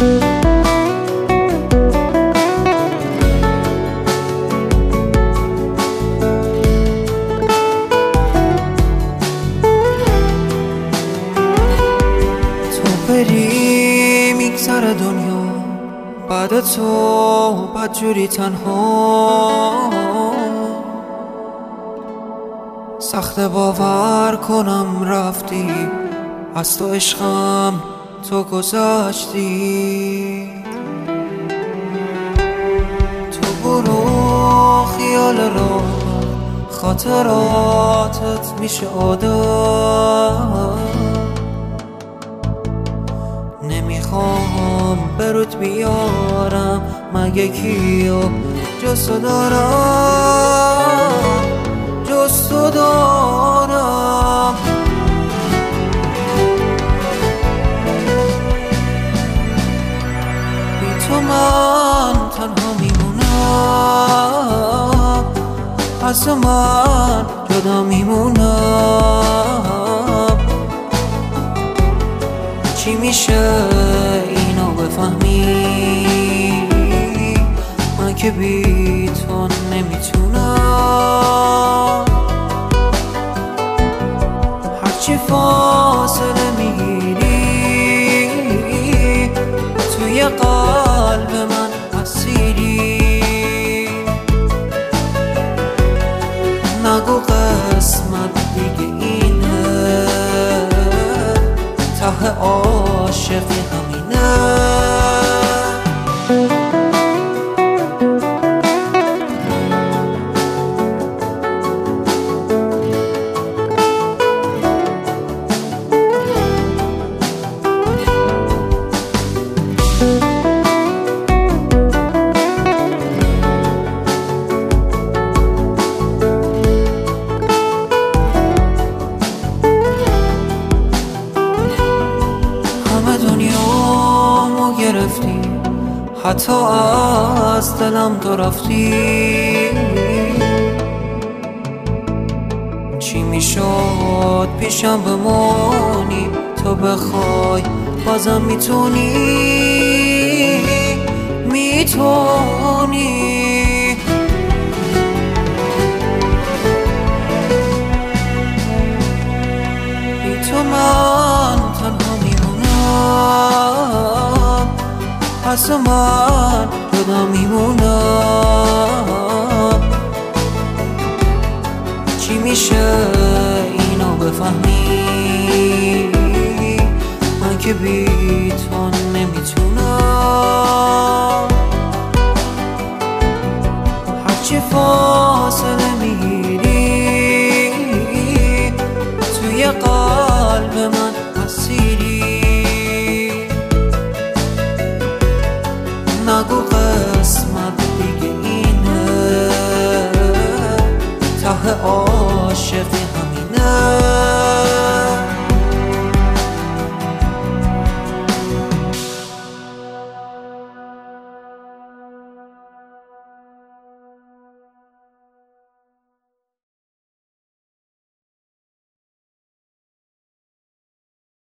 بری میگذره دنیا بعد تو بدجوری تنها، سخت باور کنم رفتی از تو عشقم تو گذشتی. تو برو خیال را خاطراتت میشه عادت، نمیخوام برات بیارم مگه کیو جز تو دارم، جز تو دارم. بی تو من تنها میمونم، از من جدا میمونم. چی میشه اینو بفهمی من که بی تو نمیتونم. هرچی فاصله میگیری توی قلب من اسیری، نگو قسمت دیگه اینه، ته عاشقی همینه. دنیامو گرفتی حتی از دلم تو رفتی. چی میشد پیشم بمانی تو بخوای بازم میتونی، میتونی. بی تو من تنها از من جدا میمونم. چی میشه اینو بفهمی من که بی تو نمیتونم. هرچی فاصله میگیری